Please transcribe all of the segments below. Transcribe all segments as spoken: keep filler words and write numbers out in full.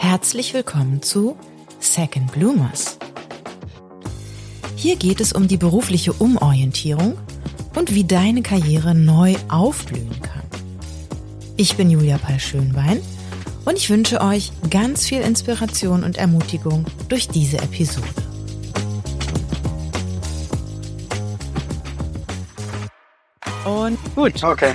Herzlich willkommen zu Second Bloomers. Hier geht es um die berufliche Umorientierung und wie deine Karriere neu aufblühen kann. Ich bin Julia Pall-Schönbein und ich wünsche euch ganz viel Inspiration und Ermutigung durch diese Episode. Und gut. Okay.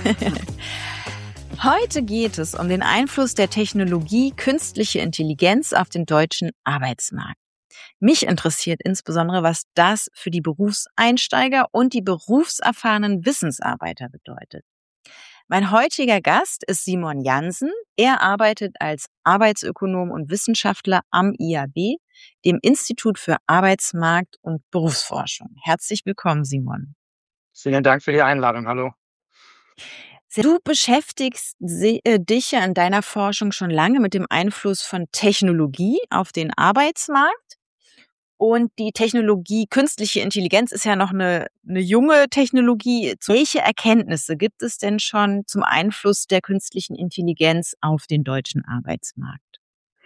Heute geht es um den Einfluss der Technologie künstliche Intelligenz auf den deutschen Arbeitsmarkt. Mich interessiert insbesondere, was das für die Berufseinsteiger und die berufserfahrenen Wissensarbeiter bedeutet. Mein heutiger Gast ist Simon Jansen. Er arbeitet als Arbeitsökonom und Wissenschaftler am I A B, dem Institut für Arbeitsmarkt- und Berufsforschung. Herzlich willkommen, Simon. Vielen Dank für die Einladung. Hallo. Du beschäftigst dich ja in deiner Forschung schon lange mit dem Einfluss von Technologie auf den Arbeitsmarkt. Und die Technologie, künstliche Intelligenz ist ja noch eine, eine junge Technologie. Welche Erkenntnisse gibt es denn schon zum Einfluss der künstlichen Intelligenz auf den deutschen Arbeitsmarkt?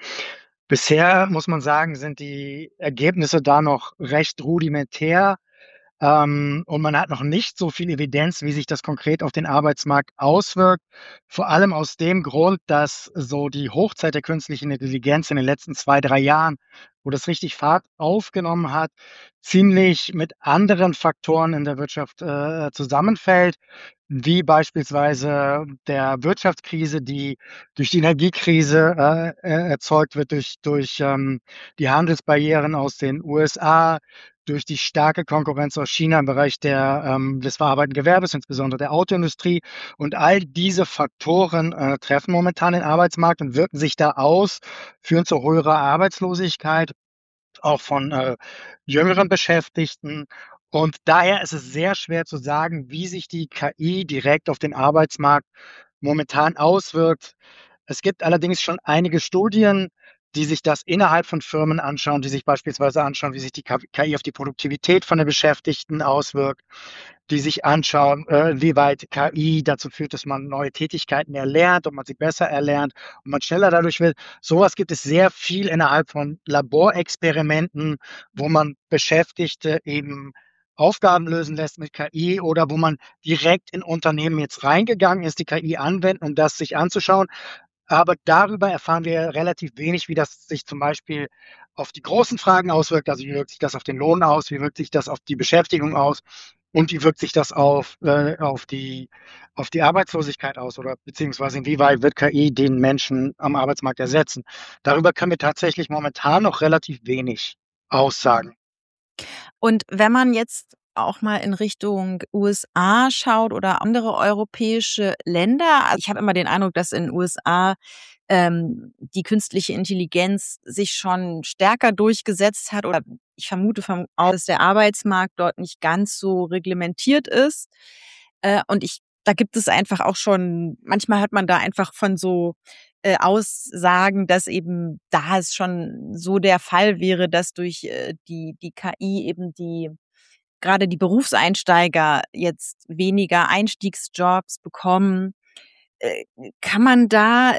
Bisher, muss man sagen, sind die Ergebnisse da noch recht rudimentär. Ähm, und man hat noch nicht so viel Evidenz, wie sich das konkret auf den Arbeitsmarkt auswirkt. Vor allem aus dem Grund, dass so die Hochzeit der künstlichen Intelligenz in den letzten zwei, drei Jahren, wo das richtig Fahrt aufgenommen hat, ziemlich mit anderen Faktoren in der Wirtschaft äh, zusammenfällt, wie beispielsweise der Wirtschaftskrise, die durch die Energiekrise äh, äh, erzeugt wird, durch, durch ähm, die Handelsbarrieren aus den U S A, durch die starke Konkurrenz aus China im Bereich der, ähm, des verarbeitenden Gewerbes, insbesondere der Autoindustrie. Und all diese Faktoren äh, treffen momentan den Arbeitsmarkt und wirken sich da aus, führen zu höherer Arbeitslosigkeit, auch von äh, jüngeren Beschäftigten. Und daher ist es sehr schwer zu sagen, wie sich die K I direkt auf den Arbeitsmarkt momentan auswirkt. Es gibt allerdings schon einige Studien, die sich das innerhalb von Firmen anschauen, die sich beispielsweise anschauen, wie sich die K I auf die Produktivität von den Beschäftigten auswirkt, die sich anschauen, äh, wie weit K I dazu führt, dass man neue Tätigkeiten erlernt und man sie besser erlernt und man schneller dadurch wird. Sowas gibt es sehr viel innerhalb von Laborexperimenten, wo man Beschäftigte eben Aufgaben lösen lässt mit K I oder wo man direkt in Unternehmen jetzt reingegangen ist, die K I anwenden, um das sich anzuschauen. Aber darüber erfahren wir relativ wenig, wie das sich zum Beispiel auf die großen Fragen auswirkt. Also wie wirkt sich das auf den Lohn aus? Wie wirkt sich das auf die Beschäftigung aus? Und wie wirkt sich das auf, äh, auf die, auf die Arbeitslosigkeit aus? Oder beziehungsweise inwieweit wird K I den Menschen am Arbeitsmarkt ersetzen? Darüber können wir tatsächlich momentan noch relativ wenig aussagen. Und wenn man jetzt auch mal in Richtung U S A schaut oder andere europäische Länder. Also ich habe immer den Eindruck, dass in den U S A ähm, die künstliche Intelligenz sich schon stärker durchgesetzt hat oder ich vermute vom aus, dass der Arbeitsmarkt dort nicht ganz so reglementiert ist. Äh, und ich, da gibt es einfach auch schon, manchmal hört man da einfach von so äh, Aussagen, dass eben da es schon so der Fall wäre, dass durch äh, die, die K I eben die gerade die Berufseinsteiger jetzt weniger Einstiegsjobs bekommen. Äh, kann man da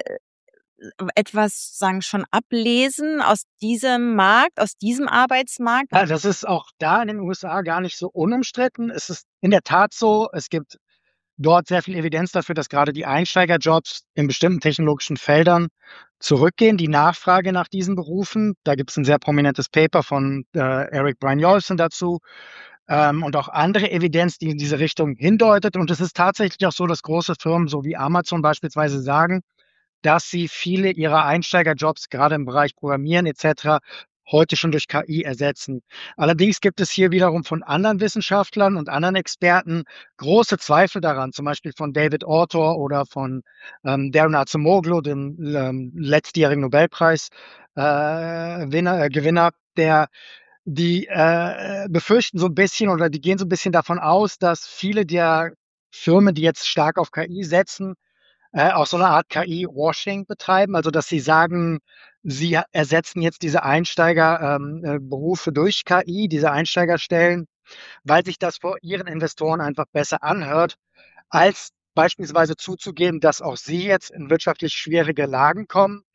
etwas, sagen, schon ablesen aus diesem Markt, aus diesem Arbeitsmarkt? Ja, das ist auch da in den U S A gar nicht so unumstritten. Es ist in der Tat so, es gibt dort sehr viel Evidenz dafür, dass gerade die Einsteigerjobs in bestimmten technologischen Feldern zurückgehen, die Nachfrage nach diesen Berufen. Da gibt es ein sehr prominentes Paper von äh, Eric Brynjolfsson dazu. Ähm, und auch andere Evidenz, die in diese Richtung hindeutet. Und es ist tatsächlich auch so, dass große Firmen, so wie Amazon beispielsweise, sagen, dass sie viele ihrer Einsteigerjobs, gerade im Bereich Programmieren et cetera, heute schon durch K I ersetzen. Allerdings gibt es hier wiederum von anderen Wissenschaftlern und anderen Experten große Zweifel daran, zum Beispiel von David Autor oder von ähm, Daron Acemoglu, dem ähm, letztjährigen Nobelpreis äh, Winner, äh, Gewinner, der die äh, befürchten so ein bisschen oder die gehen so ein bisschen davon aus, dass viele der Firmen, die jetzt stark auf K I setzen, äh, auch so eine Art K I-Washing betreiben, also dass sie sagen, sie ersetzen jetzt diese Einsteigerberufe ähm, äh, Berufe durch K I, diese Einsteigerstellen, weil sich das vor ihren Investoren einfach besser anhört, als beispielsweise zuzugeben, dass auch sie jetzt in wirtschaftlich schwierige Lagen kommen,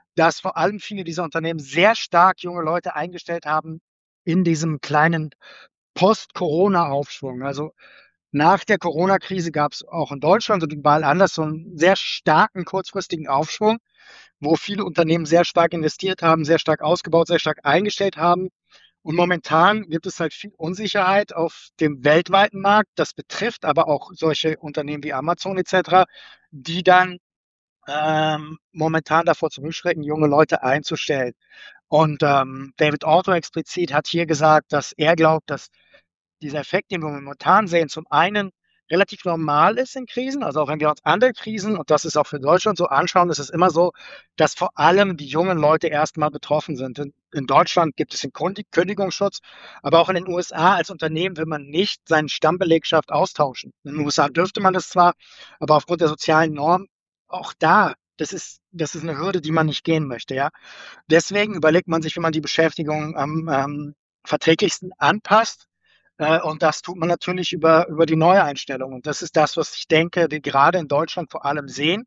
dass vor allem viele dieser Unternehmen sehr stark junge Leute eingestellt haben in diesem kleinen Post-Corona-Aufschwung. Also nach der Corona-Krise gab es auch in Deutschland und überall anders so einen sehr starken kurzfristigen Aufschwung, wo viele Unternehmen sehr stark investiert haben, sehr stark ausgebaut, sehr stark eingestellt haben. Und momentan gibt es halt viel Unsicherheit auf dem weltweiten Markt. Das betrifft aber auch solche Unternehmen wie Amazon et cetera, die dann ähm, momentan davor zurückschrecken, junge Leute einzustellen. Und ähm, David Autor explizit hat hier gesagt, dass er glaubt, dass dieser Effekt, den wir momentan sehen, zum einen relativ normal ist in Krisen. Also auch wenn wir uns andere Krisen, und das ist auch für Deutschland so, anschauen, ist es immer so, dass vor allem die jungen Leute erstmal betroffen sind. In, in Deutschland gibt es den Kündigungsschutz, aber auch in den U S A als Unternehmen will man nicht seine Stammbelegschaft austauschen. In den U S A dürfte man das zwar, aber aufgrund der sozialen Norm auch da, das ist, das ist eine Hürde, die man nicht gehen möchte. Ja? Deswegen überlegt man sich, wie man die Beschäftigung am ähm, verträglichsten anpasst. Äh, und das tut man natürlich über, über die Neueinstellung. Und das ist das, was ich denke, wir gerade in Deutschland vor allem sehen.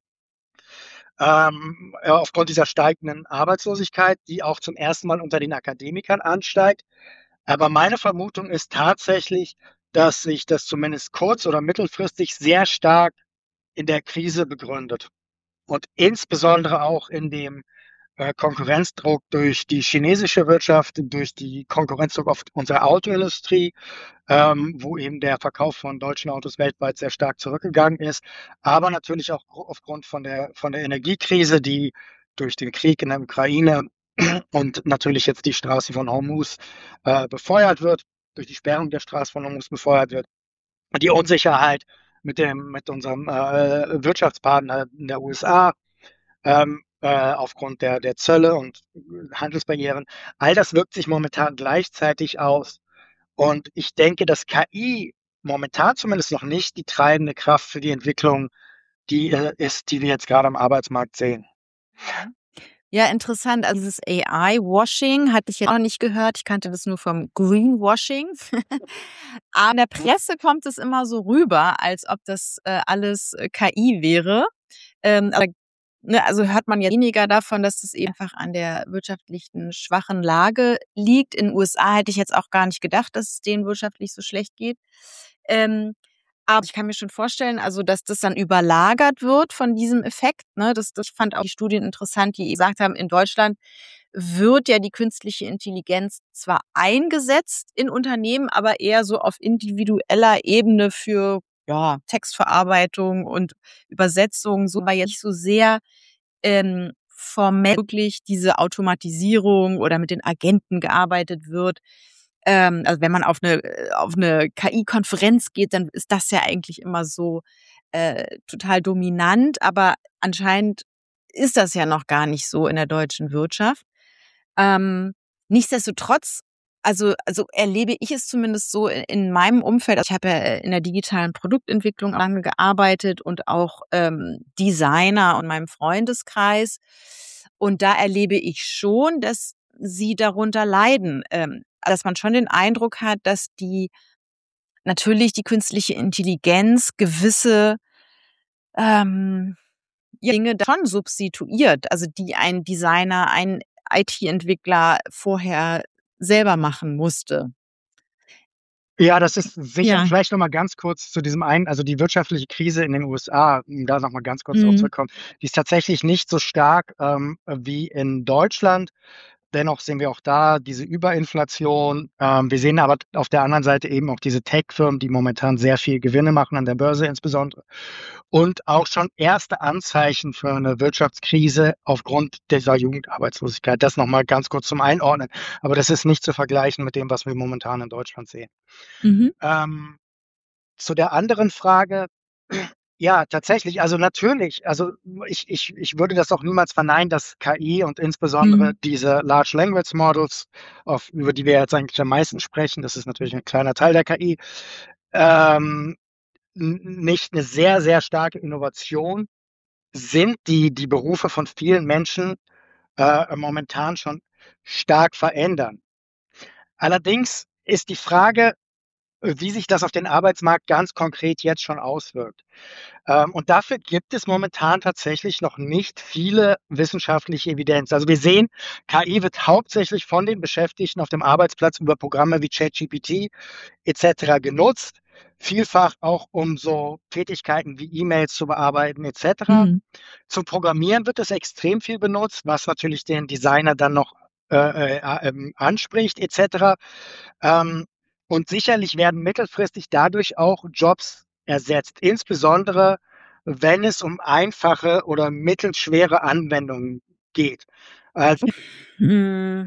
Ähm, ja, aufgrund dieser steigenden Arbeitslosigkeit, die auch zum ersten Mal unter den Akademikern ansteigt. Aber meine Vermutung ist tatsächlich, dass sich das zumindest kurz- oder mittelfristig sehr stark in der Krise begründet. Und insbesondere auch in dem äh, Konkurrenzdruck durch die chinesische Wirtschaft, durch die Konkurrenzdruck auf unsere Autoindustrie, ähm, wo eben der Verkauf von deutschen Autos weltweit sehr stark zurückgegangen ist, aber natürlich auch aufgrund von der, von der Energiekrise, die durch den Krieg in der Ukraine und natürlich jetzt die Straße von Hormuz äh, befeuert wird, durch die Sperrung der Straße von Hormuz befeuert wird. Die Unsicherheit mit dem, mit unserem äh, Wirtschaftspartner in der U S A, ähm, äh, aufgrund der, der Zölle und Handelsbarrieren. All das wirkt sich momentan gleichzeitig aus. Und ich denke, dass K I momentan zumindest noch nicht die treibende Kraft für die Entwicklung, die äh, ist, die wir jetzt gerade am Arbeitsmarkt sehen. Mhm. Ja, interessant. Also dieses A I-Washing hatte ich ja auch nicht gehört. Ich kannte das nur vom Greenwashing. Aber in der Presse kommt es immer so rüber, als ob das äh, alles äh, K I wäre. Ähm, aber ne, also hört man ja weniger davon, dass es eben einfach an der wirtschaftlichen schwachen Lage liegt. In den U S A hätte ich jetzt auch gar nicht gedacht, dass es denen wirtschaftlich so schlecht geht. Ähm, aber ich kann mir schon vorstellen, also dass das dann überlagert wird von diesem Effekt. Ne? Das, das fand auch die Studien interessant, die gesagt haben, in Deutschland wird ja die künstliche Intelligenz zwar eingesetzt in Unternehmen, aber eher so auf individueller Ebene für ja, Textverarbeitung und Übersetzung, so, aber jetzt nicht so sehr ähm, formell wirklich diese Automatisierung oder mit den Agenten gearbeitet wird. Ähm, also wenn man auf eine auf eine K I-Konferenz geht, dann ist das ja eigentlich immer so äh, total dominant, aber anscheinend ist das ja noch gar nicht so in der deutschen Wirtschaft. Ähm, nichtsdestotrotz, also also erlebe ich es zumindest so i in meinem Umfeld. Also, ich habe ja äh, in der digitalen Produktentwicklung lange gearbeitet und auch ähm, Designer in meinem Freundeskreis. Und da erlebe ich schon, dass sie darunter leiden, ähm, dass man schon den Eindruck hat, dass die natürlich die künstliche Intelligenz gewisse ähm, Dinge schon substituiert, also die ein Designer, ein I T-Entwickler vorher selber machen musste. Ja, das ist sicher. Ja. Vielleicht noch mal ganz kurz zu diesem einen, also die wirtschaftliche Krise in den U S A, um da noch mal ganz kurz drauf Mhm. zurückzukommen, die ist tatsächlich nicht so stark ähm, wie in Deutschland. Dennoch sehen wir auch da diese Überinflation. Ähm, wir sehen aber auf der anderen Seite eben auch diese Tech-Firmen, die momentan sehr viel Gewinne machen, an der Börse insbesondere. Und auch schon erste Anzeichen für eine Wirtschaftskrise aufgrund dieser Jugendarbeitslosigkeit. Das nochmal ganz kurz zum Einordnen. Aber das ist nicht zu vergleichen mit dem, was wir momentan in Deutschland sehen. Mhm. Ähm, zu der anderen Frage, ja, tatsächlich, also natürlich, also ich, ich, ich würde das auch niemals verneinen, dass K I und insbesondere Mhm. diese Large Language Models, auf, über die wir jetzt eigentlich am meisten sprechen, das ist natürlich ein kleiner Teil der K I, ähm, n- nicht eine sehr, sehr starke Innovation sind, die die Berufe von vielen Menschen äh, momentan schon stark verändern. Allerdings ist die Frage, wie sich das auf den Arbeitsmarkt ganz konkret jetzt schon auswirkt. Ähm, und dafür gibt es momentan tatsächlich noch nicht viele wissenschaftliche Evidenz. Also wir sehen, K I wird hauptsächlich von den Beschäftigten auf dem Arbeitsplatz über Programme wie ChatGPT et cetera genutzt, vielfach auch um so Tätigkeiten wie E-Mails zu bearbeiten et cetera. Mhm. Zum Programmieren wird es extrem viel benutzt, was natürlich den Designer dann noch äh, äh, ähm, anspricht et cetera. Ähm, und sicherlich werden mittelfristig dadurch auch Jobs ersetzt, insbesondere wenn es um einfache oder mittelschwere Anwendungen geht. Also Hm.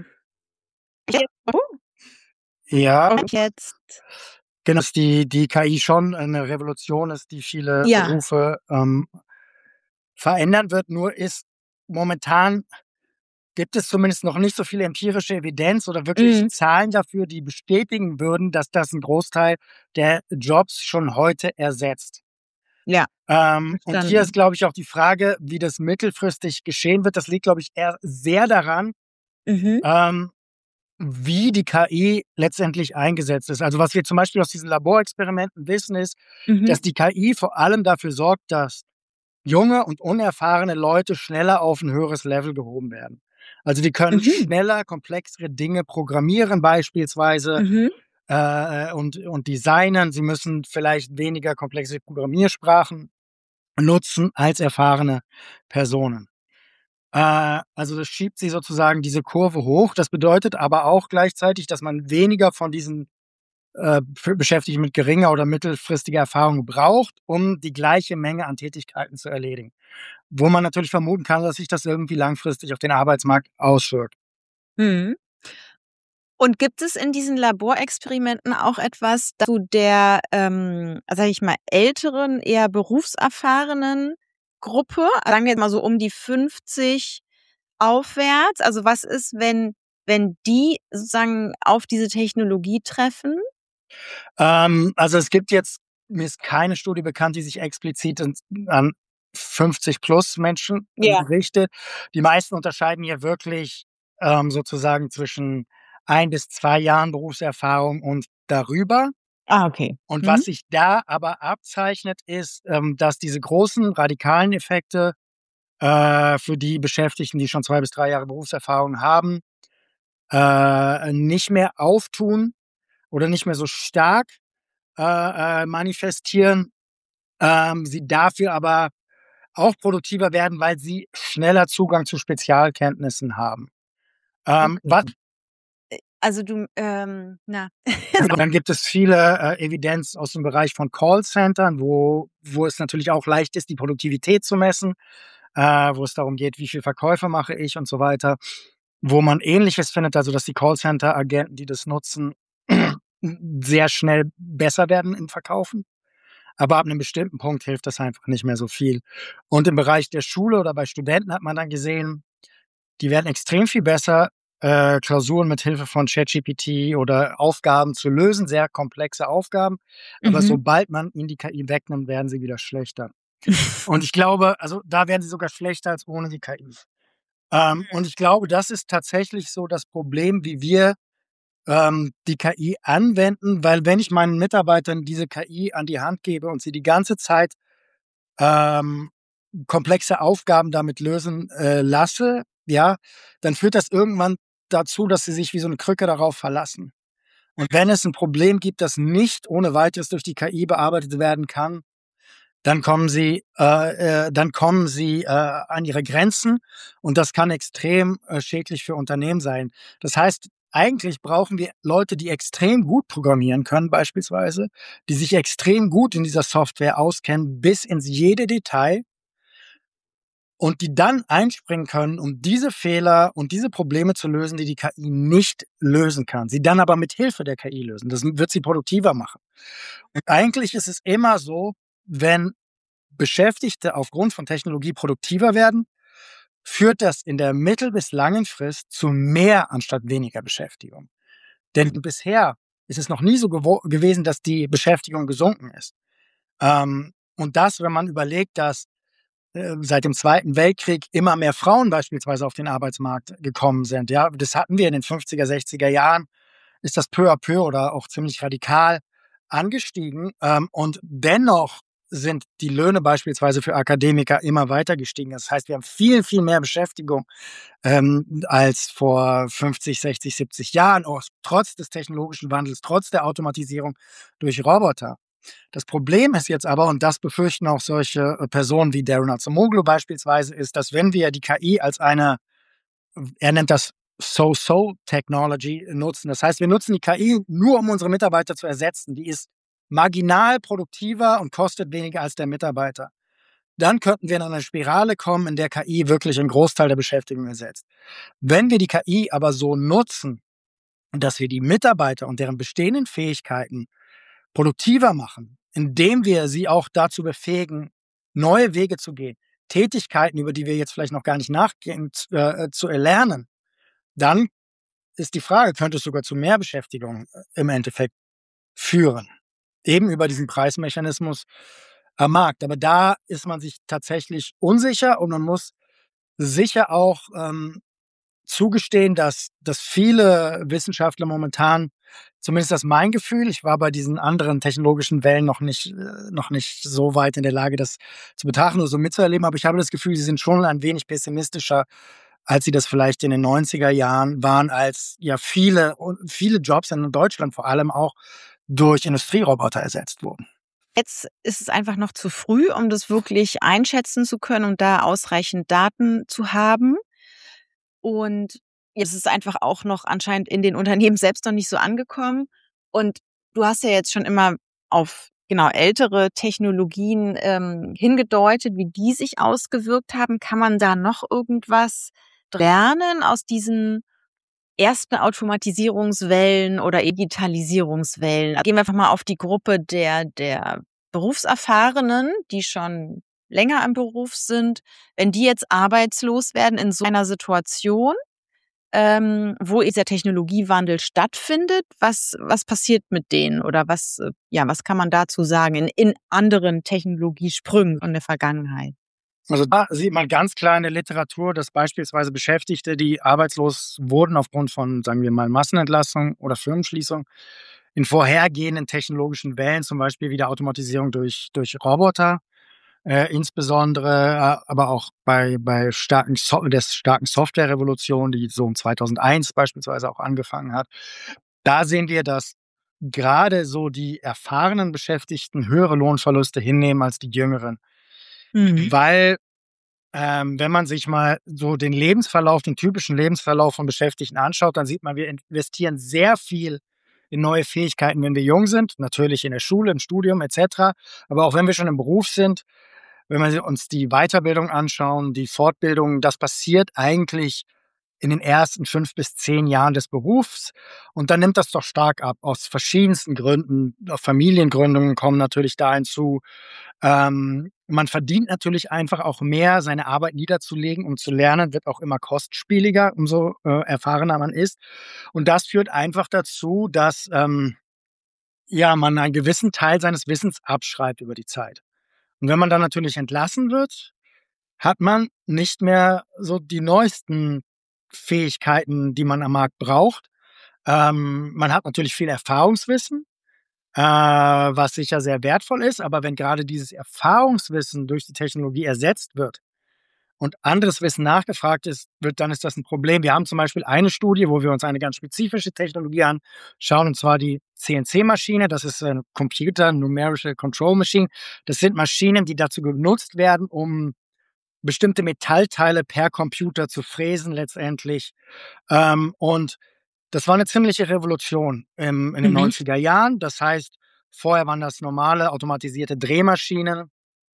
Oh, ja, und jetzt genau, dass die, die K I schon eine Revolution ist, die viele ja. Berufe ähm, verändern wird. Nur ist momentan gibt es zumindest noch nicht so viel empirische Evidenz oder wirklich Mhm. Zahlen dafür, die bestätigen würden, dass das 'n Großteil der Jobs schon heute ersetzt. Ja, Ähm, und hier ist, verstanden. glaube ich, auch die Frage, wie das mittelfristig geschehen wird. Das liegt, glaube ich, eher sehr daran, Mhm. ähm, wie die K I letztendlich eingesetzt ist. Also, was wir zum Beispiel aus diesen Laborexperimenten wissen, ist, Mhm. dass die K I vor allem dafür sorgt, dass junge und unerfahrene Leute schneller auf 'n höheres Level gehoben werden. Also, die können Mhm. schneller komplexere Dinge programmieren beispielsweise, Mhm. äh, und und designen. Sie müssen vielleicht weniger komplexe Programmiersprachen nutzen als erfahrene Personen. Äh, also, das schiebt sie sozusagen diese Kurve hoch. Das bedeutet aber auch gleichzeitig, dass man weniger von diesen, äh, f Beschäftigten mit geringer oder mittelfristiger Erfahrung braucht, um die gleiche Menge an Tätigkeiten zu erledigen. Wo man natürlich vermuten kann, dass sich das irgendwie langfristig auf den Arbeitsmarkt auswirkt. Mhm. Und gibt es in diesen Laborexperimenten auch etwas zu der, ähm, sage ich mal, älteren, eher berufserfahrenen Gruppe? Sagen wir jetzt mal so um die fünfzig aufwärts. Also, was ist, wenn wenn die sozusagen auf diese Technologie treffen? Ähm, also, es gibt jetzt mir ist keine Studie bekannt, die sich explizit ins an fünfzig plus Menschen Ja. richtet. Die meisten unterscheiden hier wirklich, ähm, sozusagen zwischen ein bis zwei Jahren Berufserfahrung und darüber. Ah, okay. Und was Mhm. sich da aber abzeichnet, ist, ähm, dass diese großen radikalen Effekte, äh, für die Beschäftigten, die schon zwei bis drei Jahre Berufserfahrung haben, äh, nicht mehr auftun oder nicht mehr so stark, äh, äh, manifestieren, ähm, sie dafür aber auch produktiver werden, weil sie schneller Zugang zu Spezialkenntnissen haben. Ähm, Okay. was Äh, also du, ähm, na. dann gibt es viele, äh, Evidenz aus dem Bereich von Callcentern, wo wo es natürlich auch leicht ist, die Produktivität zu messen, äh, wo es darum geht, wie viel Verkäufe mache ich und so weiter, wo man Ähnliches findet, also dass die Callcenter-Agenten, die das nutzen, sehr schnell besser werden im Verkaufen. Aber ab 'nem bestimmten Punkt hilft das einfach nicht mehr so viel. Und im Bereich der Schule oder bei Studenten hat man dann gesehen, die werden extrem viel besser, äh, Klausuren mit Hilfe von ChatGPT oder Aufgaben zu lösen, sehr komplexe Aufgaben. Aber Mhm. sobald man ihnen die K I wegnimmt, werden sie wieder schlechter. Und ich glaube also, da werden sie sogar schlechter als ohne die K I. Ähm, und ich glaube, das ist tatsächlich so das Problem, wie wir, ähm, die K I anwenden, weil wenn ich meinen Mitarbeitern diese K I an die Hand gebe und sie die ganze Zeit, ähm, komplexe Aufgaben damit lösen, äh, lasse, ja, dann führt das irgendwann dazu, dass sie sich wie so 'ne Krücke darauf verlassen. Und wenn es 'n Problem gibt, das nicht ohne Weiteres durch die K I bearbeitet werden kann, dann kommen sie äh, äh, dann kommen sie, äh, an ihre Grenzen und das kann extrem, äh, schädlich für Unternehmen sein. Das heißt, eigentlich brauchen wir Leute, die extrem gut programmieren können beispielsweise, die sich extrem gut in dieser Software auskennen bis ins jede Detail und die dann einspringen können, um diese Fehler und diese Probleme zu lösen, die die K I nicht lösen kann. Sie dann aber mit Hilfe der K I lösen. Das wird sie produktiver machen. Und eigentlich ist es immer so, wenn Beschäftigte aufgrund von Technologie produktiver werden, führt das in der mittel bis langen Frist zu mehr anstatt weniger Beschäftigung. Denn bisher ist es noch nie so gewo gewesen, dass die Beschäftigung gesunken ist. Ähm, und das, wenn man überlegt, dass, äh, seit dem Zweiten Weltkrieg immer mehr Frauen beispielsweise auf den Arbeitsmarkt gekommen sind, ja? Das hatten wir in den fünfziger, sechziger Jahren, ist das peu à peu oder auch ziemlich radikal, angestiegen, ähm, und dennoch sind die Löhne beispielsweise für Akademiker immer weiter gestiegen. Das heißt, wir haben viel, viel mehr Beschäftigung ähm, als vor fünfzig, sechzig, siebzig Jahren, auch trotz des technologischen Wandels, trotz der Automatisierung durch Roboter. Das Problem ist jetzt aber, und das befürchten auch solche äh, Personen wie Darren Acemoglu beispielsweise, ist, dass wenn wir die K I als eine, er nennt das So-So-Technology nutzen. Das heißt, wir nutzen die K I nur, um unsere Mitarbeiter zu ersetzen. Die ist marginal produktiver und kostet weniger als der Mitarbeiter. Dann könnten wir in eine Spirale kommen, in der K I wirklich einen Großteil der Beschäftigung ersetzt. Wenn wir die K I aber so nutzen, dass wir die Mitarbeiter und deren bestehenden Fähigkeiten produktiver machen, indem wir sie auch dazu befähigen, neue Wege zu gehen, Tätigkeiten, über die wir jetzt vielleicht noch gar nicht nachgehen, äh, zu erlernen, dann ist die Frage, könnte es sogar zu mehr Beschäftigung äh, im Endeffekt führen. Eben über diesen Preismechanismus am Markt. Aber da ist man sich tatsächlich unsicher und man muss sicher auch ähm, zugestehen, dass, dass viele Wissenschaftler momentan, zumindest das ist mein Gefühl, ich war bei diesen anderen technologischen Wellen noch nicht, äh, noch nicht so weit in der Lage, das zu betrachten oder so mitzuerleben, aber ich habe das Gefühl, sie sind schon ein wenig pessimistischer, als sie das vielleicht in den neunziger Jahren waren, als ja viele, viele Jobs in Deutschland vor allem auch durch Industrieroboter ersetzt wurden. Jetzt ist es einfach noch zu früh, um das wirklich einschätzen zu können und da ausreichend Daten zu haben. Und jetzt ist es einfach auch noch anscheinend in den Unternehmen selbst noch nicht so angekommen. Und du hast ja jetzt schon immer auf genau ältere Technologien ähm, hingedeutet, wie die sich ausgewirkt haben. Kann man da noch irgendwas lernen aus diesen ersten Automatisierungswellen oder Digitalisierungswellen? Gehen wir einfach mal auf die Gruppe der, der Berufserfahrenen, die schon länger im Beruf sind. Wenn die jetzt arbeitslos werden in so einer Situation, ähm, wo dieser Technologiewandel stattfindet, was, was passiert mit denen oder was, äh, ja, was kann man dazu sagen in, in anderen Technologiesprüngen in der Vergangenheit? Also da sieht man ganz klar in der Literatur, dass beispielsweise Beschäftigte, die arbeitslos wurden aufgrund von, sagen wir mal, Massenentlassung oder Firmenschließung, in vorhergehenden technologischen Wellen, zum Beispiel wie der Automatisierung durch, durch Roboter, äh, insbesondere, äh, aber auch bei, bei starken so der starken Softwarerevolution, die so um zweitausendeins beispielsweise auch angefangen hat. Da sehen wir, dass gerade so die erfahrenen Beschäftigten höhere Lohnverluste hinnehmen als die jüngeren. Mhm. Weil ähm, wenn man sich mal so den Lebensverlauf, den typischen Lebensverlauf von Beschäftigten anschaut, dann sieht man, wir investieren sehr viel in neue Fähigkeiten, wenn wir jung sind, natürlich in der Schule, im Studium et cetera. Aber auch wenn wir schon im Beruf sind, wenn wir uns die Weiterbildung anschauen, die Fortbildung, das passiert eigentlich in den ersten fünf bis zehn Jahren des Berufs. Und dann nimmt das doch stark ab, aus verschiedensten Gründen. Familiengründungen kommen natürlich da hinzu. Ähm, man verdient natürlich einfach auch mehr, seine Arbeit niederzulegen, um zu lernen, wird auch immer kostspieliger, umso äh, erfahrener man ist. Und das führt einfach dazu, dass ähm, ja, man einen gewissen Teil seines Wissens abschreibt über die Zeit. Und wenn man dann natürlich entlassen wird, hat man nicht mehr so die neuesten Fähigkeiten, die man am Markt braucht. Ähm, man hat natürlich viel Erfahrungswissen, äh, was sicher sehr wertvoll ist, aber wenn gerade dieses Erfahrungswissen durch die Technologie ersetzt wird und anderes Wissen nachgefragt ist, wird, dann ist das ein Problem. Wir haben zum Beispiel eine Studie, wo wir uns eine ganz spezifische Technologie anschauen, und zwar die C N C-Maschine. Das ist ein Computer Numerical Control Machine. Das sind Maschinen, die dazu genutzt werden, um bestimmte Metallteile per Computer zu fräsen letztendlich. Ähm, und das war eine ziemliche Revolution im in den Mhm. neunziger Jahren. Das heißt, vorher waren das normale automatisierte Drehmaschinen,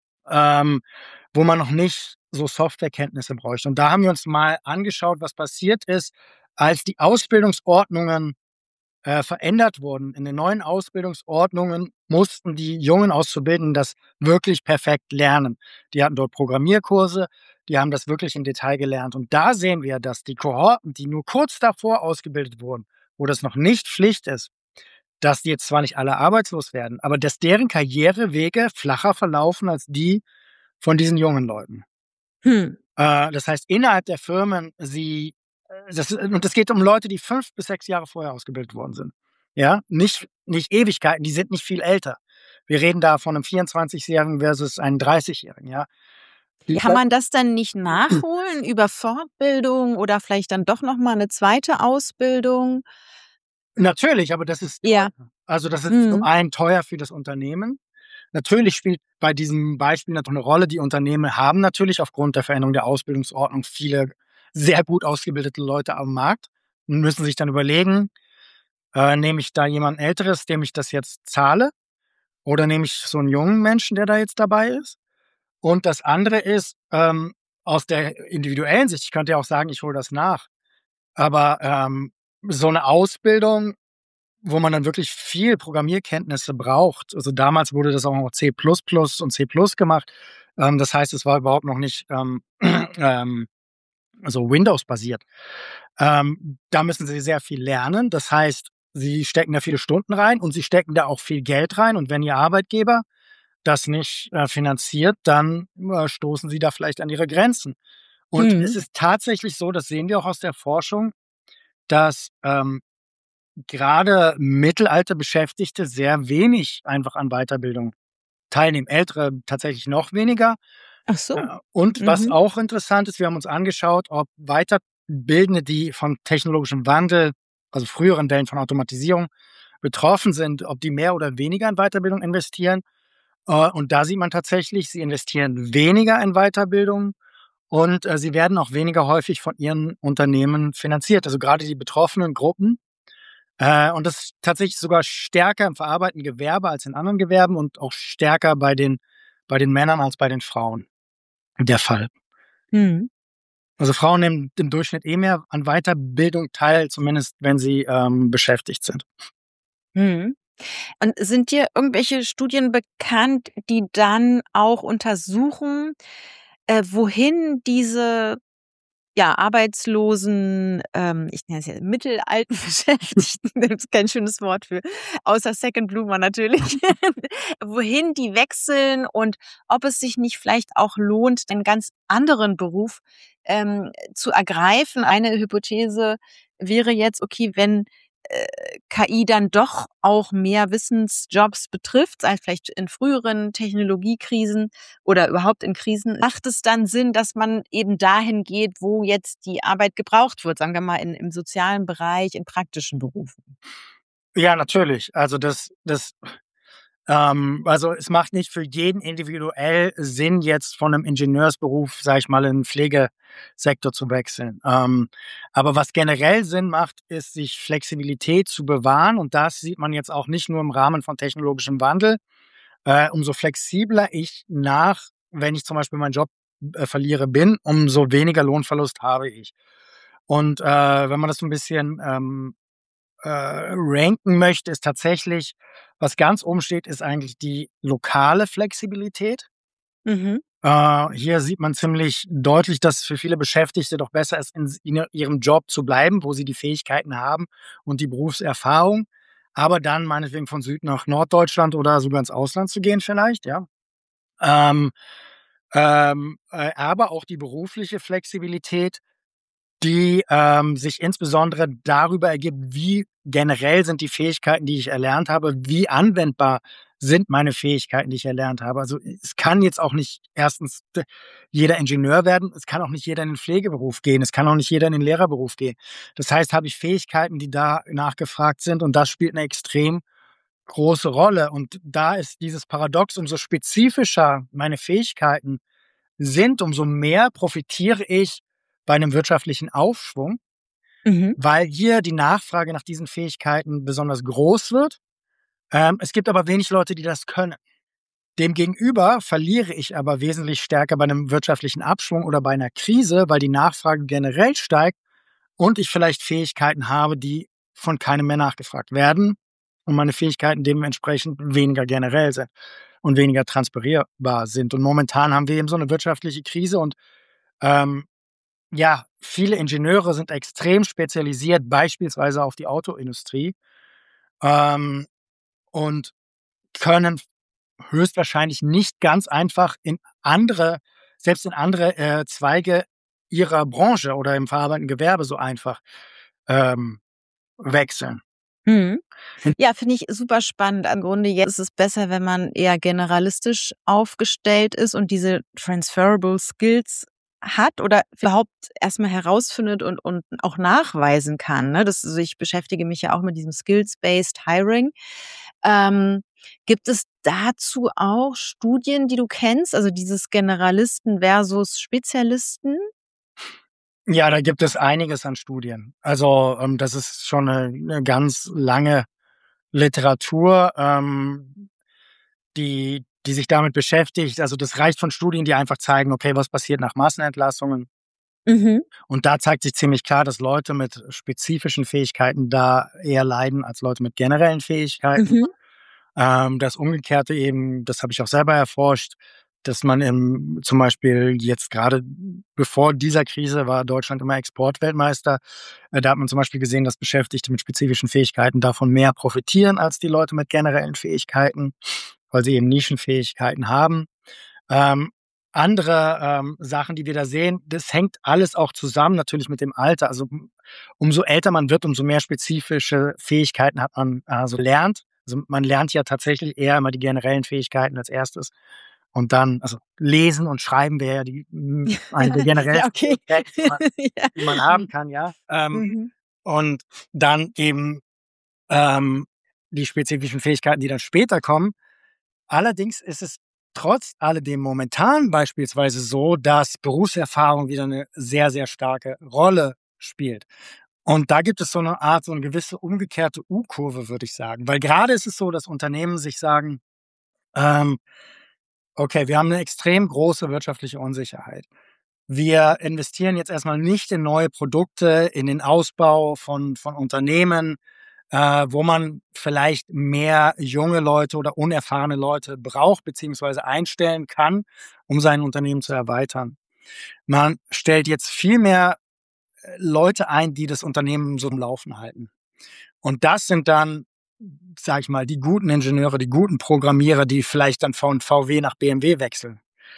ähm, wo man noch nicht so Softwarekenntnisse bräuchte. Und da haben wir uns mal angeschaut, was passiert ist, als die Ausbildungsordnungen äh, verändert wurden. In den neuen Ausbildungsordnungen mussten die jungen Auszubildenden das wirklich perfekt lernen. Die hatten dort Programmierkurse, die haben das wirklich im Detail gelernt. Und da sehen wir, dass die Kohorten, die nur kurz davor ausgebildet wurden, wo das noch nicht Pflicht ist, dass die jetzt zwar nicht alle arbeitslos werden, aber dass deren Karrierewege flacher verlaufen als die von diesen jungen Leuten. Hm. Äh, das heißt, innerhalb der Firmen, sie, äh, das, und es geht um Leute, die fünf bis sechs Jahre vorher ausgebildet worden sind. Ja, nicht nicht Ewigkeiten, die sind nicht viel älter. Wir reden da von 'nem vierundzwanzigjährigen versus einem dreißigjährigen, ja. Kann man das dann nicht nachholen über Fortbildung oder vielleicht dann doch noch mal 'ne zweite Ausbildung? Natürlich, aber das ist teuer. Ja. Also, das ist zum Mhm. einen teuer für das Unternehmen. Natürlich spielt bei diesem Beispiel natürlich 'ne Rolle, die Unternehmen haben natürlich aufgrund der Veränderung der Ausbildungsordnung viele sehr gut ausgebildete Leute am Markt und müssen sich dann überlegen, äh, nehme ich da jemand Älteres, dem ich das jetzt zahle, oder nehme ich so 'n jungen Menschen, der da jetzt dabei ist? Und das andere ist, ähm, aus der individuellen Sicht, ich könnte ja auch sagen, ich hole das nach, aber, ähm, so 'ne Ausbildung, wo man dann wirklich viel Programmierkenntnisse braucht also, damals wurde das auch noch C plus plus und C plus gemacht. Ähm, das heißt, es war überhaupt noch nicht, ähm, ähm, also, Windows-basiert. Ähm, da müssen sie sehr viel lernen. Das heißt, sie stecken da viele Stunden rein und sie stecken da auch viel Geld rein und wenn ihr Arbeitgeber das nicht, äh, finanziert, dann, äh, stoßen sie da vielleicht an ihre Grenzen. Und es Mhm. ist tatsächlich so, das sehen wir auch aus der Forschung, dass, ähm, grade mittelalte Beschäftigte sehr wenig einfach an Weiterbildung teilnehmen. Ältere tatsächlich noch weniger. Ach so. Äh, und was Mhm. auch interessant ist, wir haben uns angeschaut, ob Weiterbildende, die von technologischem Wandel, also, früheren Wellen von Automatisierung betroffen sind, ob die mehr oder weniger in Weiterbildung investieren. Äh, und da sieht man tatsächlich, sie investieren weniger in Weiterbildung und, äh, sie werden auch weniger häufig von ihren Unternehmen finanziert. Also, grade die betroffenen Gruppen. Äh, und das tatsächlich sogar stärker im verarbeitenden Gewerbe als in anderen Gewerben und auch stärker bei den bei den Männern als bei den Frauen der Fall. Mhm. Also, Frauen nehmen im Durchschnitt eh mehr an Weiterbildung teil, zumindest wenn sie, ähm, beschäftigt sind. Mhm. Und sind dir irgendwelche Studien bekannt, die dann auch untersuchen, äh, wohin diese, ja, arbeitslosen, ähm, ich nenne es jetzt mittelalten Beschäftigten, da gibt's kein schönes Wort für, außer Second Bloomer natürlich, wohin die wechseln und ob es sich nicht vielleicht auch lohnt, einen ganz anderen Beruf, ähm, zu ergreifen. Eine Hypothese wäre jetzt, okay, wenn, äh, K I dann doch auch mehr Wissensjobs betrifft, als vielleicht in früheren Technologiekrisen oder überhaupt in Krisen, macht es dann Sinn, dass man eben dahin geht, wo jetzt die Arbeit gebraucht wird, sagen wir mal in im sozialen Bereich, in praktischen Berufen? Ja, natürlich. Also, das das ähm, also, es macht nicht für jeden individuell Sinn, jetzt von 'nem Ingenieursberuf, sage ich mal, in 'n Pflegesektor zu wechseln. Ähm, aber was generell Sinn macht, ist, sich Flexibilität zu bewahren und das sieht man jetzt auch nicht nur im Rahmen von technologischem Wandel. Äh, umso flexibler ich nach wenn ich zum Beispiel meinen Job, äh, verliere bin, umso weniger Lohnverlust habe ich. Und, äh, wenn man das so 'n bisschen, ähm, äh, ranken möchte, ist tatsächlich was ganz oben steht, ist eigentlich die lokale Flexibilität. Mhm. Äh, hier sieht man ziemlich deutlich, dass für viele Beschäftigte doch besser ist, in s in ihrem Job zu bleiben, wo sie die Fähigkeiten haben und die Berufserfahrung, aber dann meinetwegen von Süd nach Norddeutschland oder sogar ins Ausland zu gehen vielleicht, ja. Ähm, ähm, äh, aber auch die berufliche Flexibilität, die, ähm, sich insbesondere darüber ergibt, wie generell sind die Fähigkeiten, die ich erlernt habe, wie anwendbar sind meine Fähigkeiten, die ich erlernt habe. Also, es kann jetzt auch nicht erstens d jeder Ingenieur werden, es kann auch nicht jeder in den Pflegeberuf gehen, es kann auch nicht jeder in den Lehrerberuf gehen. Das heißt, habe ich Fähigkeiten, die da nachgefragt sind und das spielt 'ne extrem große Rolle. Und da ist dieses Paradox, umso spezifischer meine Fähigkeiten sind, umso mehr profitiere ich bei 'nem wirtschaftlichen Aufschwung, Mhm. weil hier die Nachfrage nach diesen Fähigkeiten besonders groß wird. Ähm, es gibt aber wenig Leute, die das können. Demgegenüber verliere ich aber wesentlich stärker bei 'nem wirtschaftlichen Abschwung oder bei 'ner Krise, weil die Nachfrage generell steigt und ich vielleicht Fähigkeiten habe, die von keinem mehr nachgefragt werden und meine Fähigkeiten dementsprechend weniger generell sind und weniger transferierbar sind. Und momentan haben wir eben so 'ne wirtschaftliche Krise und, ähm, ja, viele Ingenieure sind extrem spezialisiert, beispielsweise auf die Autoindustrie, ähm, und können höchstwahrscheinlich nicht ganz einfach in andere selbst in andere, äh, Zweige ihrer Branche oder im verarbeitenden Gewerbe so einfach, ähm, wechseln. Mhm. Ja, finde ich super spannend. Im Grunde jetzt ist es besser, wenn man eher generalistisch aufgestellt ist und diese transferable Skills hat oder überhaupt erst mal herausfindet und und auch nachweisen kann, ne? Das also, ich beschäftige mich ja auch mit diesem Skills-Based Hiring. Ähm, gibt es dazu auch Studien, die du kennst, also dieses Generalisten versus Spezialisten? Ja, da gibt es einiges an Studien. Also, ähm, das ist schon 'ne 'ne ganz lange Literatur, ähm, die die sich damit beschäftigt. Also, das reicht von Studien, die einfach zeigen: Okay, was passiert nach Massenentlassungen? Mhm. Und da zeigt sich ziemlich klar, dass Leute mit spezifischen Fähigkeiten da eher leiden als Leute mit generellen Fähigkeiten. Mhm. Ähm, das Umgekehrte eben, das habe ich auch selber erforscht, dass man im zum Beispiel jetzt grade bevor dieser Krise war Deutschland immer Exportweltmeister. Äh, da hat man zum Beispiel gesehen, dass Beschäftigte mit spezifischen Fähigkeiten davon mehr profitieren als die Leute mit generellen Fähigkeiten, weil sie eben Nischenfähigkeiten haben. Ähm, andere, ähm, Sachen, die wir da sehen, das hängt alles auch zusammen natürlich mit dem Alter. Also, um umso älter man wird, umso mehr spezifische Fähigkeiten hat man also, lernt. Also, man lernt ja tatsächlich eher immer die generellen Fähigkeiten als Erstes und dann also, Lesen und Schreiben wäre ja die hm, eine der Ja, generellsten okay. Fähigkeiten, die man Ja. die man haben kann, ja? Ähm, Mhm. und dann eben, ähm, die spezifischen Fähigkeiten, die dann später kommen. Allerdings ist es trotz alledem momentan beispielsweise so, dass Berufserfahrung wieder 'ne sehr, sehr starke Rolle spielt. Und da gibt es so 'ne Art so 'ne gewisse umgekehrte U-Kurve, würde ich sagen. Weil grade ist es so, dass Unternehmen sich sagen, ähm: „Okay, wir haben 'ne extrem große wirtschaftliche Unsicherheit. Wir investieren jetzt erst mal nicht in neue Produkte, in den Ausbau von von Unternehmen, äh, wo man vielleicht mehr junge Leute oder unerfahrene Leute braucht beziehungsweise einstellen kann, um sein Unternehmen zu erweitern. Man stellt jetzt viel mehr, äh, Leute ein, die das Unternehmen so am Laufen halten. Und das sind dann, sage ich mal, die guten Ingenieure, die guten Programmierer, die vielleicht dann von VW nach BMW wechseln.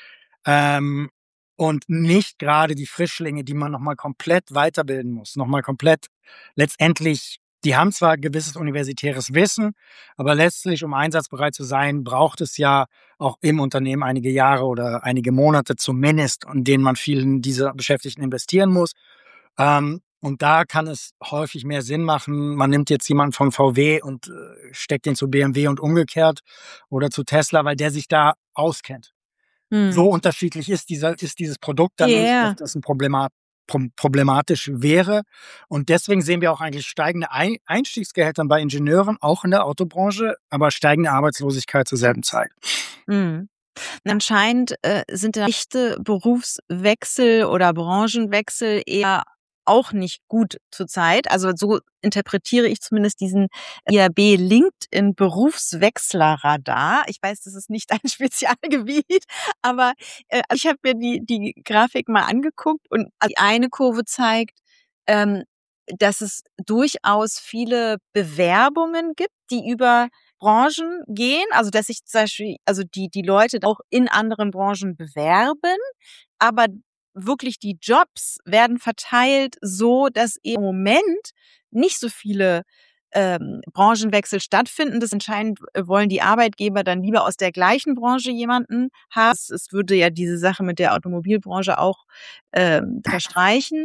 Ähm, und nicht grade die Frischlinge, die man noch mal komplett weiterbilden muss, noch mal komplett letztendlich die haben zwar gewisses universitäres Wissen, aber letztlich, um einsatzbereit zu sein, braucht es ja auch im Unternehmen einige Jahre oder einige Monate zumindest, in denen man viel in diese Beschäftigten investieren muss. Ähm, und da kann es häufig mehr Sinn machen, man nimmt jetzt jemanden von VW und, äh, steckt den zu BMW und umgekehrt oder zu Tesla, weil der sich da auskennt. So Mhm. unterschiedlich ist dieser ist dieses Produkt dann nicht, dass Ja. das 'n Problema prom problematisch wäre. Und deswegen sehen wir auch eigentlich steigende Ei Einstiegsgehälter bei Ingenieuren, auch in der Autobranche, aber steigende Arbeitslosigkeit zur selben Zeit. Mhm. Anscheinend, äh, sind da echte Berufswechsel oder Branchenwechsel eher auch nicht gut zurzeit. Also, so interpretiere ich zumindest diesen IAB LinkedIn Berufswechsler-Radar. Ich weiß, das ist nicht dein Spezialgebiet, aber, äh, ich habe mir die die Grafik mal angeguckt und die eine Kurve zeigt, ähm, dass es durchaus viele Bewerbungen gibt, die über Branchen gehen. Also, dass sich zum Beispiel also, die die Leute auch in anderen Branchen bewerben, aber wirklich die Jobs werden verteilt so, dass im Moment nicht so viele, ähm, Branchenwechsel stattfinden. Das anscheinend, äh, wollen die Arbeitgeber dann lieber aus der gleichen Branche jemanden haben. Es es würde ja diese Sache mit der Automobilbranche auch, ähm, verstreichen.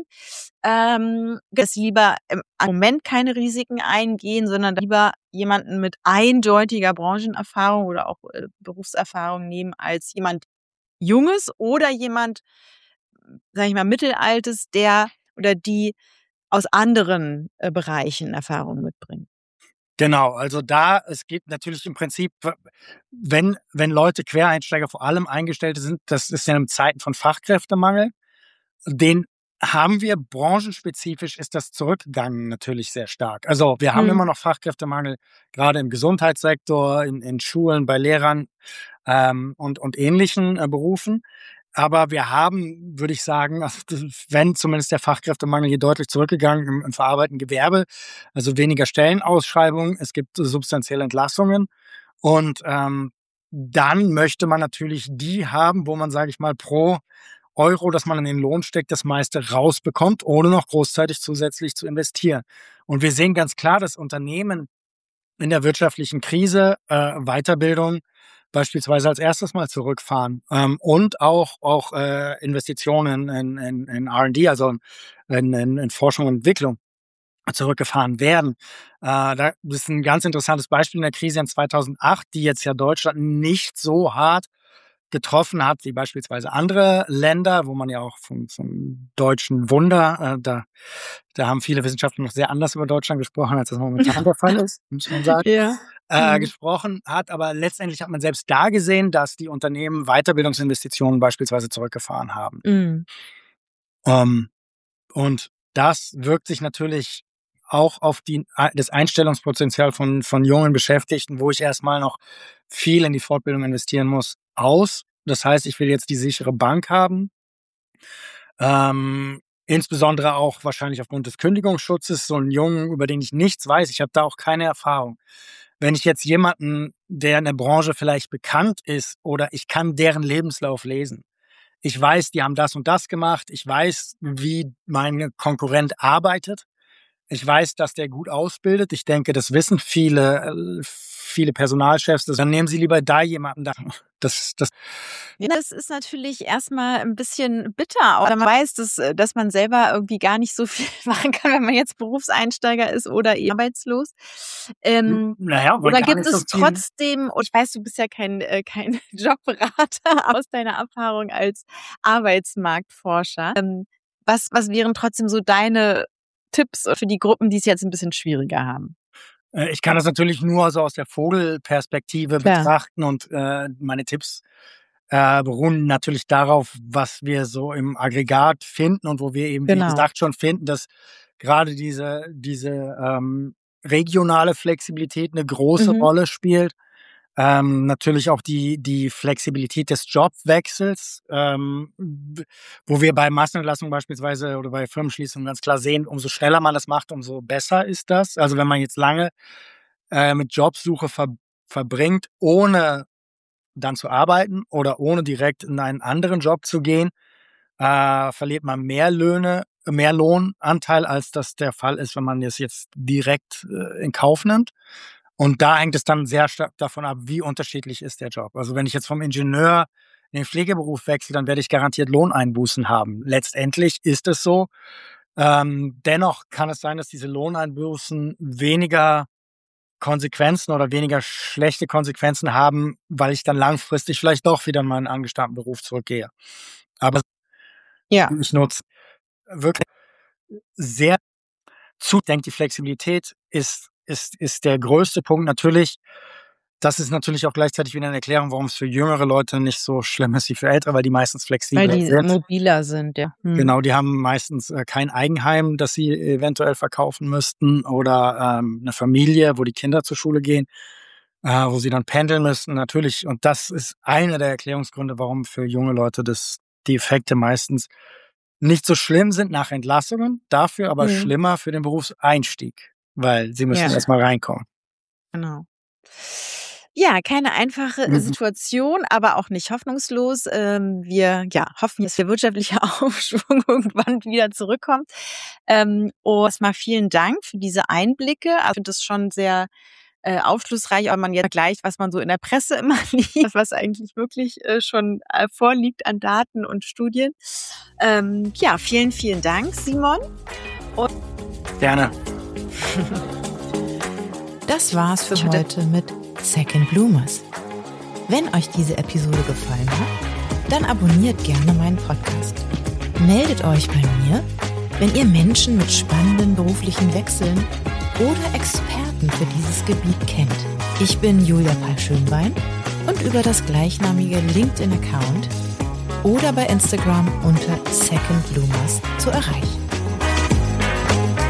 Ähm, dass sie lieber im Moment keine Risiken eingehen, sondern lieber jemanden mit eindeutiger Branchenerfahrung oder auch, äh, Berufserfahrung nehmen als jemand Junges oder jemand, sage ich mal, Mittelaltes, der oder die aus anderen, äh, Bereichen Erfahrung mitbringen. Genau, also da es geht natürlich im Prinzip, w wenn wenn Leute Quereinsteiger vor allem Eingestellte sind, das ist ja in Zeiten von Fachkräftemangel. Den haben wir branchenspezifisch ist das zurückgegangen natürlich sehr stark. Also, wir haben Mhm. immer noch Fachkräftemangel, grade im Gesundheitssektor, in in Schulen, bei Lehrern, ähm, und und ähnlichen, äh, Berufen. Aber wir haben, würde ich sagen, also wenn zumindest der Fachkräftemangel hier deutlich zurückgegangen im im verarbeitenden Gewerbe, also weniger Stellenausschreibungen, es gibt substanzielle Entlassungen. Und, ähm, dann möchte man natürlich die haben, wo man, sage ich mal, pro Euro, das man in den Lohn steckt, das meiste rausbekommt, ohne noch großzeitig zusätzlich zu investieren. Und wir sehen ganz klar, dass Unternehmen in der wirtschaftlichen Krise äh, Weiterbildung beispielsweise als erstes mal zurückfahren ähm, und auch, auch äh, Investitionen in, in, in R und D, also in, in, in Forschung und Entwicklung zurückgefahren werden. Äh, das ist ein ganz interessantes Beispiel in der Krise in zweitausendacht, die jetzt ja Deutschland nicht so hart getroffen hat wie beispielsweise andere Länder, wo man ja auch vom, vom deutschen Wunder, äh, da, da haben viele Wissenschaftler noch sehr anders über Deutschland gesprochen, als das momentan der Fall ist, muss man sagen, ja. äh, Mhm. gesprochen hat. Aber letztendlich hat man selbst da gesehen, dass die Unternehmen Weiterbildungsinvestitionen beispielsweise zurückgefahren haben. Mhm. Ähm, und das wirkt sich natürlich auch auf die, das Einstellungspotenzial von, von jungen Beschäftigten, wo ich erstmal noch viel in die Fortbildung investieren muss, aus. Das heißt, ich will jetzt die sichere Bank haben. Ähm, insbesondere auch wahrscheinlich aufgrund des Kündigungsschutzes, so einen Jungen, über den ich nichts weiß. Ich habe da auch keine Erfahrung. Wenn ich jetzt jemanden, der in der Branche vielleicht bekannt ist, oder ich kann deren Lebenslauf lesen, ich weiß, die haben das und das gemacht, ich weiß, wie mein Konkurrent arbeitet, ich weiß, dass der gut ausbildet. Ich denke, das wissen viele, viele Personalchefs. Dann nehmen sie lieber da jemanden. Das, das Ja, das ist natürlich erstmal ein bisschen bitter, oder man weiß, dass, dass man selber irgendwie gar nicht so viel machen kann, wenn man jetzt Berufseinsteiger ist oder eh arbeitslos. Ähm, naja, oder gar gibt nicht so es viel. trotzdem, und ich weiß, du bist ja kein, äh, kein Jobberater aus deiner Erfahrung als Arbeitsmarktforscher. Ähm, was, was wären trotzdem so deine Tipps für die Gruppen, die es jetzt ein bisschen schwieriger haben? Ich kann das natürlich nur so aus der Vogelperspektive Klar. betrachten und äh, meine Tipps äh, beruhen natürlich darauf, was wir so im Aggregat finden und wo wir eben, Genau. wie gesagt, schon finden, dass gerade diese, diese ähm, regionale Flexibilität eine große Mhm. Rolle spielt. Ähm, natürlich auch die, die Flexibilität des Jobwechsels, ähm, wo wir bei Massenentlassungen beispielsweise oder bei Firmenschließungen ganz klar sehen, umso schneller man das macht, umso besser ist das. Also wenn man jetzt lange äh, mit Jobsuche ver verbringt, ohne dann zu arbeiten oder ohne direkt in einen anderen Job zu gehen, äh, verliert man mehr Löhne, mehr Lohnanteil, als das der Fall ist, wenn man es jetzt direkt äh, in Kauf nimmt. Und da hängt es dann sehr stark davon ab, wie unterschiedlich ist der Job. Also wenn ich jetzt vom Ingenieur in den Pflegeberuf wechsle, dann werde ich garantiert Lohneinbußen haben. Letztendlich ist es so. Ähm, dennoch kann es sein, dass diese Lohneinbußen weniger Konsequenzen oder weniger schlechte Konsequenzen haben, weil ich dann langfristig vielleicht doch wieder in meinen angestammten Beruf zurückgehe. Aber Ja. ich nutze wirklich sehr zu, denke, die Flexibilität ist, ist, ist der größte Punkt. Natürlich, das ist natürlich auch gleichzeitig wieder eine Erklärung, warum es für jüngere Leute nicht so schlimm ist wie für ältere, weil die meistens flexibler Weil die sind. mobiler sind, ja. Hm. Genau, die haben meistens äh, kein Eigenheim, das sie eventuell verkaufen müssten, oder ähm, eine Familie, wo die Kinder zur Schule gehen, äh, wo sie dann pendeln müssten. Natürlich, und das ist einer der Erklärungsgründe, warum für junge Leute das, die Effekte meistens nicht so schlimm sind nach Entlassungen, dafür aber Mhm. schlimmer für den Berufseinstieg, weil sie müssen Ja. erstmal reinkommen. Genau. Ja, keine einfache Mhm. Situation, aber auch nicht hoffnungslos. Ähm, wir ja, hoffen, dass der wirtschaftliche Aufschwung irgendwann wieder zurückkommt. Ähm, und erstmal vielen Dank für diese Einblicke. Also ich finde das schon sehr äh, aufschlussreich, wenn man jetzt vergleicht, was man so in der Presse immer liest, was eigentlich wirklich äh, schon äh, vorliegt an Daten und Studien. Ähm, ja, vielen, vielen Dank, Simon. Und Gerne. Das war's für heute mit Second Bloomers. Wenn euch diese Episode gefallen hat, dann abonniert gerne meinen Podcast. Meldet euch bei mir, wenn ihr Menschen mit spannenden beruflichen Wechseln oder Experten für dieses Gebiet kennt. Ich bin Julia Pahl-Schönbein und über das gleichnamige LinkedIn-Account oder bei Instagram unter Second Bloomers zu erreichen.